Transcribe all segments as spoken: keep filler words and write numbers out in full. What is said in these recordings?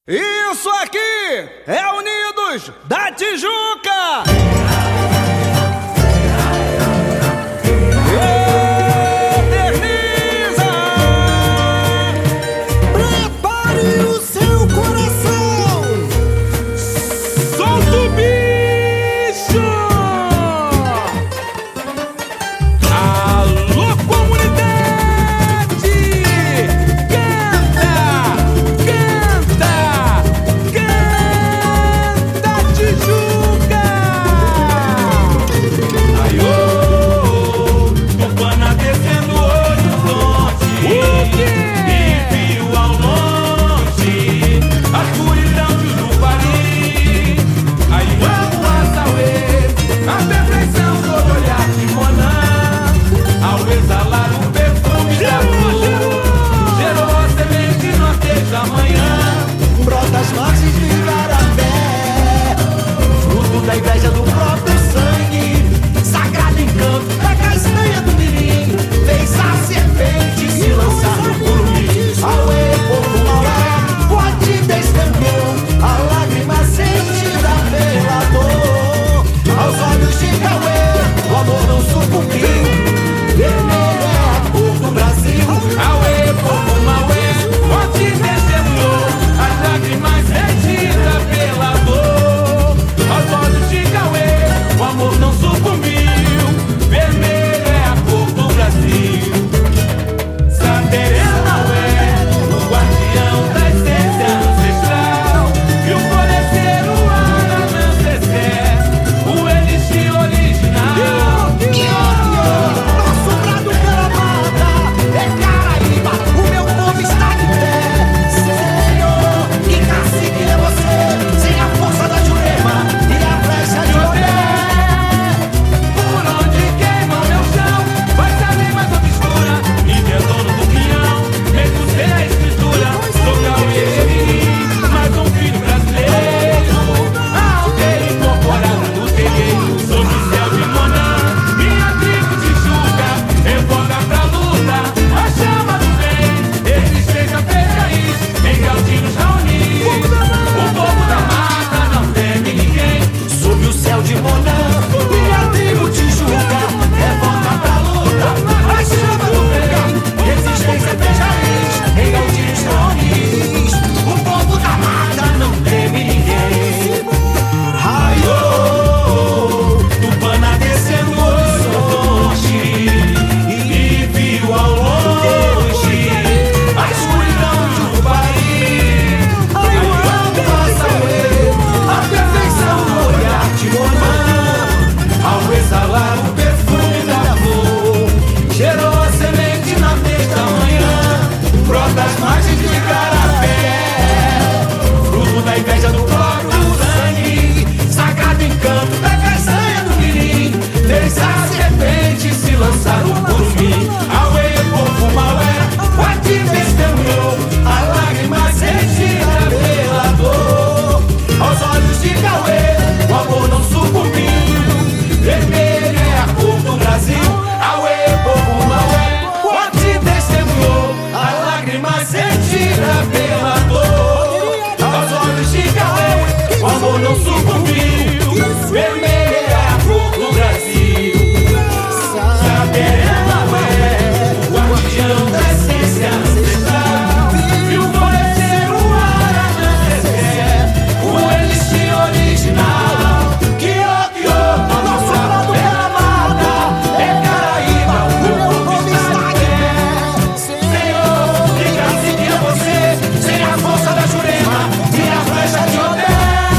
Isso aqui é Unidos da Tijuca! Eterniza! Prepare o seu coração! Solta o bicho! Alô, comunidade! Canta! Canta! Canta, Tijuca! Aí, ô, Tupana descendo o horizonte. O quê? E viu ao longe a escuridão de Jupari. Aí vamos a Sauê, a perfeição sob olhar de Moná. Ao exalar o perfume da luz, gerou a semente norte da manhã. Brota as margens de Igarapé, fruto da inveja do próprio sangue. Sagrado encanto da castanha do mirim, fez a serpente se lançar no curumim. Auê, povo maué, pode destemplou a lágrima sentida pela dor. Aos olhos de Cauê, o amor não sucumbiu. Vermelho é a cor do Brasil. Auê, povo maué, forte destemplou as lágrimas retidas pela dor. Aos olhos de Cauê, o amor não sucumbiu. Vermelho é a cor do Brasil. Saterena é o guardião da essência ancestral. E o florescer, o Aranacecé, o elixir original. Nosso brado pela mata é Caraíba, o meu povo está de pé. Senhor, que cacique é você, sem a força da Jurema e a flecha de Odé. Por onde queima o meu chão, vai saber mais obscura. E é dono do pinhão, mesmo sem a escritura. Sou Cauê, mais um filho brasileiro. A aldeia incorporada do terreiro. Sob o céu de Moná, minha tribo Tijuca evoca pra luta a chama do bem. Existência fez raiz em Galdinhos Raoni. O povo da mata não teme ninguém. Sob o céu de Moná, minha tribo Tijuca revolta pra luta, a chama do bem. Resistência fez raiz em Galdinhos Raonis. O povo da mata não teme ninguém. Raiô, Tupana descendo o horizonte e viu ao longe a escuridão de Jupari. Aí vamos a Sauê, a perfeição no olhar de Moná. Ao exalar o perfume da flor, gerou a semente na vez da manhã. Brota as margens de Igarapé, fruto da inveja do próprio sangue. Sagrado encanto da castanha do mirim, fez a serpente se lançar no curumim. Auê, povo maué, pode testemunhou a lágrima sentida pela dor. Aos olhos de Cauê, o amor não sucumbiu. Vermelho é a cor do Brasil. Auê, povo maué, pode testemunhou a lágrima sentida pela dor. Aos olhos de Cauê, o amor não sucumbiu. Vermelho é a cor do Brasil. Saterena é o guardião da essência ancestral. E o florescer, o Aranacecé, o elixir original. Que ó, que ó, nosso brado pela mata é Caraíba, o meu povo está de pé. Senhor, que cacique é você, sem a força da Jurema e a flecha de Odé.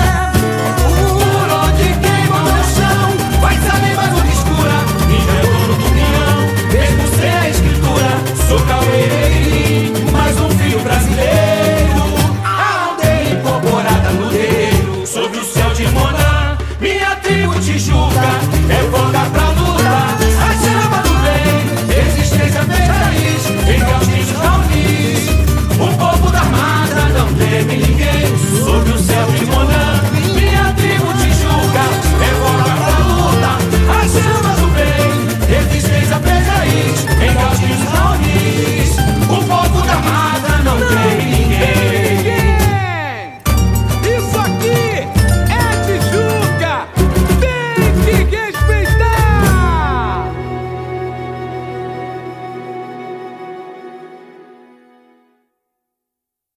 Por onde queima o meu chão, vai saber mais obscura. E é dono do pinhão, mesmo sem a escritura. Sou Cauê, mais um filho brasileiro. A aldeia incorporada no terreiro. Sob o céu de Moná, minha tribo Tijuca evoca pra luta a chama do bem. Existência fez raiz em Galdinhos Raonis. O povo da mata não teme